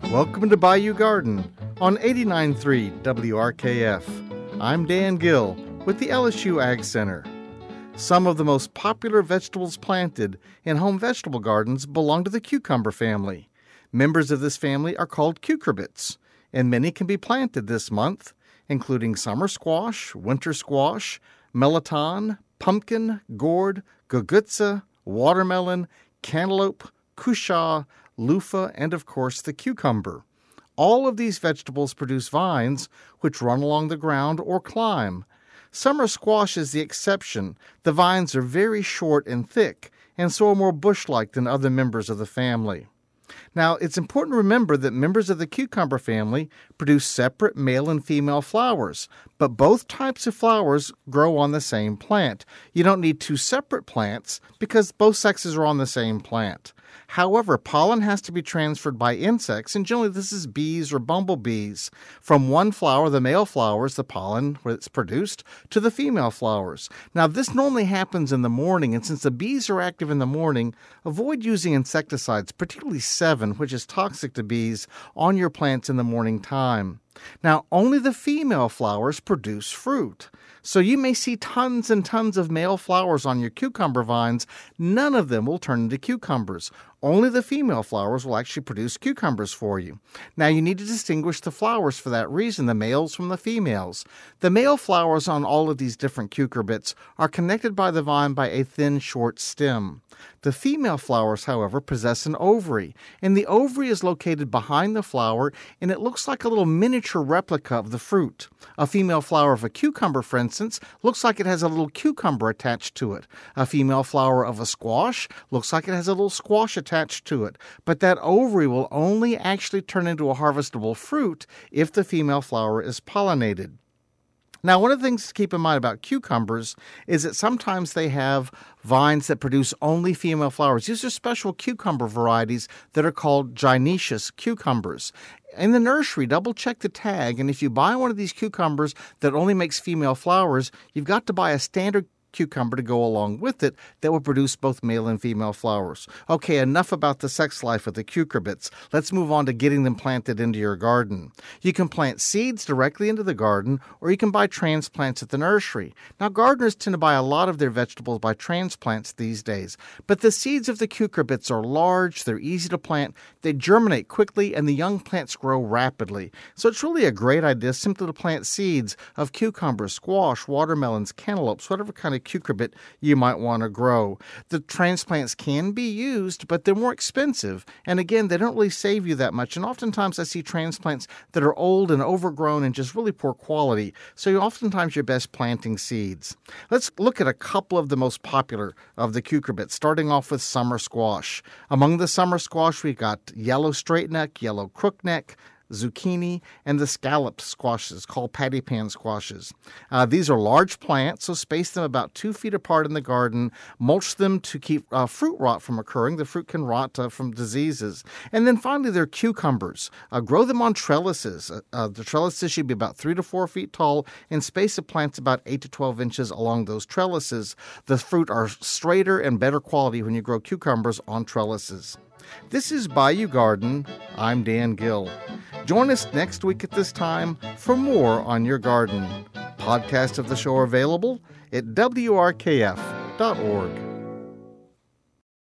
Welcome to Bayou Garden on 89.3 WRKF. I'm Dan Gill with the LSU Ag Center. Some of the most popular vegetables planted in home vegetable gardens belong to the cucumber family. Members of this family are called cucurbits, and many can be planted this month, including summer squash, winter squash, melon, pumpkin, gourd, gugutza, watermelon, cantaloupe, cushaw, loofah, and of course the cucumber. All of these vegetables produce vines which run along the ground or climb. Summer squash is the exception. The vines are very short and thick, and so are more bush-like than other members of the family. Now, it's important to remember that members of the cucumber family produce separate male and female flowers, but both types of flowers grow on the same plant. You don't need two separate plants because both sexes are on the same plant. However, pollen has to be transferred by insects, and generally this is bees or bumblebees. From one flower, the male flowers, the pollen that's produced, to the female flowers. Now, this normally happens in the morning, and since the bees are active in the morning, avoid using insecticides, particularly Sevin, which is toxic to bees, on your plants in the morning time. Now, only the female flowers produce fruit. So you may see tons and tons of male flowers on your cucumber vines. None of them will turn into cucumbers. Only the female flowers will actually produce cucumbers for you. Now, you need to distinguish the flowers for that reason, the males from the females. The male flowers on all of these different cucurbits are connected by the vine by a thin, short stem. The female flowers, however, possess an ovary, and the ovary is located behind the flower, and it looks like a little miniature replica of the fruit. A female flower of a cucumber, for instance, looks like it has a little cucumber attached to it. A female flower of a squash looks like it has a little squash attached to it. But that ovary will only actually turn into a harvestable fruit if the female flower is pollinated. Now, one of the things to keep in mind about cucumbers is that sometimes they have vines that produce only female flowers. These are special cucumber varieties that are called gynoecious cucumbers. In the nursery, double-check the tag, and if you buy one of these cucumbers that only makes female flowers, you've got to buy a standard cucumber to go along with it that will produce both male and female flowers. Okay, enough about the sex life of the cucurbits. Let's move on to getting them planted into your garden. You can plant seeds directly into the garden, or you can buy transplants at the nursery. Now, gardeners tend to buy a lot of their vegetables by transplants these days, but the seeds of the cucurbits are large, they're easy to plant, they germinate quickly, and the young plants grow rapidly. So it's really a great idea simply to plant seeds of cucumbers, squash, watermelons, cantaloupes, whatever kind of cucurbit you might want to grow. The transplants can be used, but they're more expensive. And again, they don't really save you that much. And oftentimes I see transplants that are old and overgrown and just really poor quality. So oftentimes you're best planting seeds. Let's look at a couple of the most popular of the cucurbits, starting off with summer squash. Among the summer squash, we've got yellow straight neck, yellow crookneck, zucchini, and the scalloped squashes called patty pan squashes. These are large plants, so space them about 2 feet apart in the garden. Mulch them to keep fruit rot from occurring. The fruit can rot from diseases. And then finally, they're cucumbers. Grow them on trellises. The trellises should be about 3 to 4 feet tall, and space the plants about 8 to 12 inches along those trellises. The fruit are straighter and better quality when you grow cucumbers on trellises. This is Bayou Garden. I'm Dan Gill. Join us next week at this time for more on your garden. Podcasts of the show are available at WRKF.org.